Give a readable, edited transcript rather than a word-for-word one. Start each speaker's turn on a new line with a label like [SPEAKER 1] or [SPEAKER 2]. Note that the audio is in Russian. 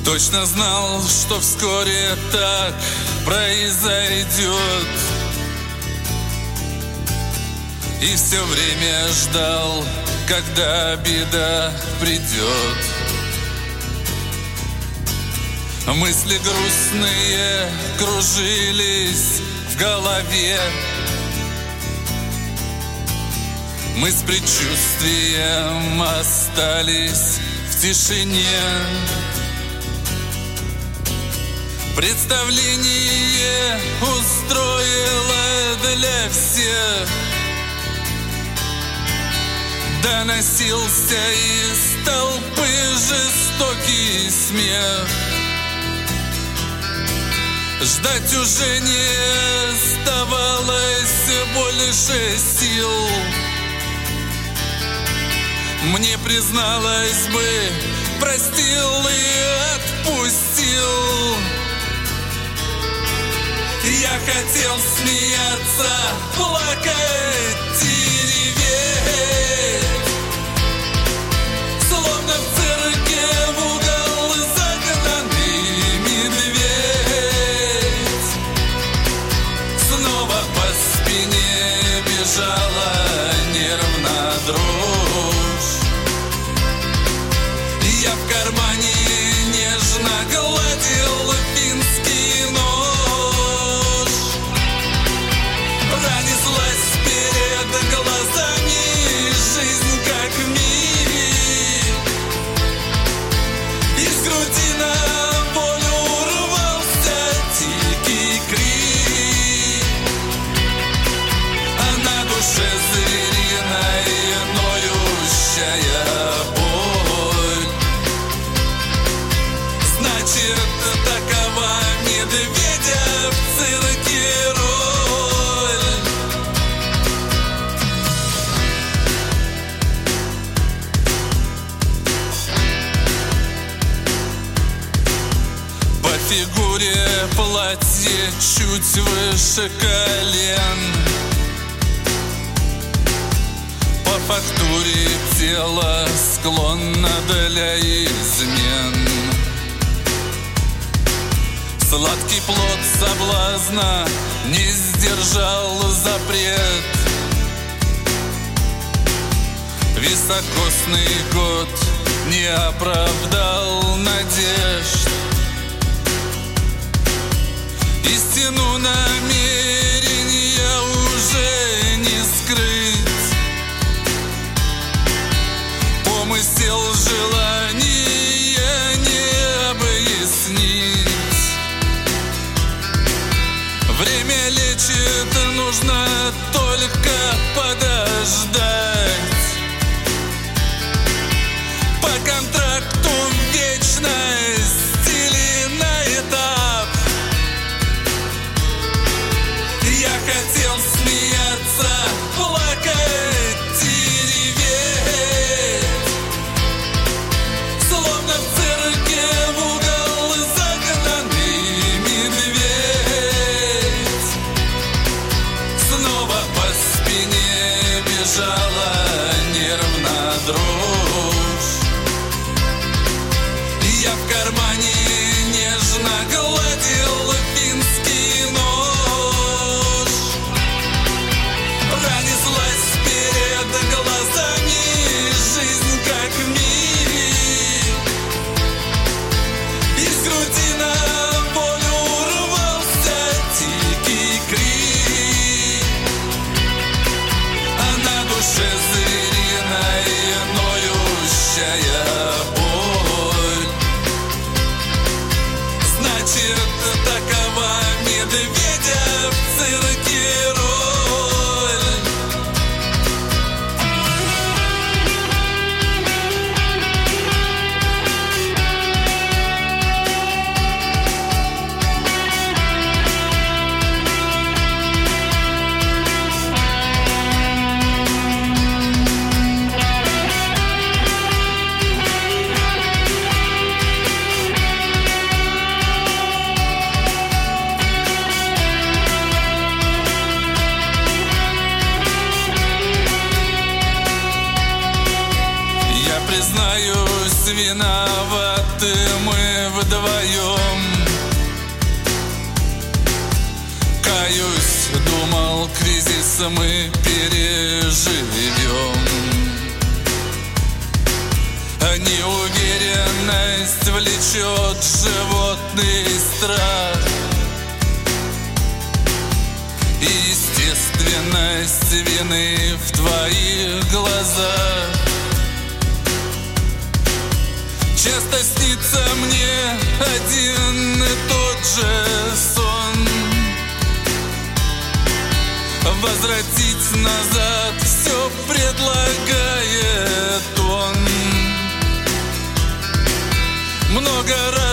[SPEAKER 1] Точно знал, что вскоре так произойдет, и все время ждал, когда беда придет. Мысли грустные кружились в голове. Мы с предчувствием остались в тишине. Представление устроила для всех. Доносился из толпы жестокий смех. Ждать уже не оставалось больше сил. Мне, призналась бы, простил и отпустил. Я хотел смеяться, плакать и реветь, словно в цирке в угол загнанный медведь. Снова по спине бежала нервно дрожь. Я в кармане нежно гладил финский нож. Пронеслась перед глазами жизнь как миг. Из груди на волю рвался дикий крик. А на душе звериной ноющая боль. Значит, такова медведя в цирке роль. По фигуре платье чуть выше колен. По фактуре тело склонно для измен. Сладкий плод соблазна не сдержал запрет. Високосный год не оправдал надежд. Истину намерения уже не скрыть. Помысел желания не объяснить. Время лечит, нужно только подождать. По контракту вечность или на этап. Я хотел смеяться, плакать и реветь, словно в цирке в угол загнанный медведь. Снова по спине бежала нервно дрожь. Я в кармане нежно гладил финский нож. Пронеслась перед глазами жизнь как миг. Из груди на волю рвался дикий крик. А на душе звериной ноющая боль. Значит, такова медведя в цирке роль. Признаюсь, Каюсь, виноваты мы вдвоем. Каюсь, думал, кризис мы переживем. Неуверенность влечет животный страх и естественность вины в твоих глазах. Часто снится мне один и тот же сон. Возвратить назад все предлагает он. Много раз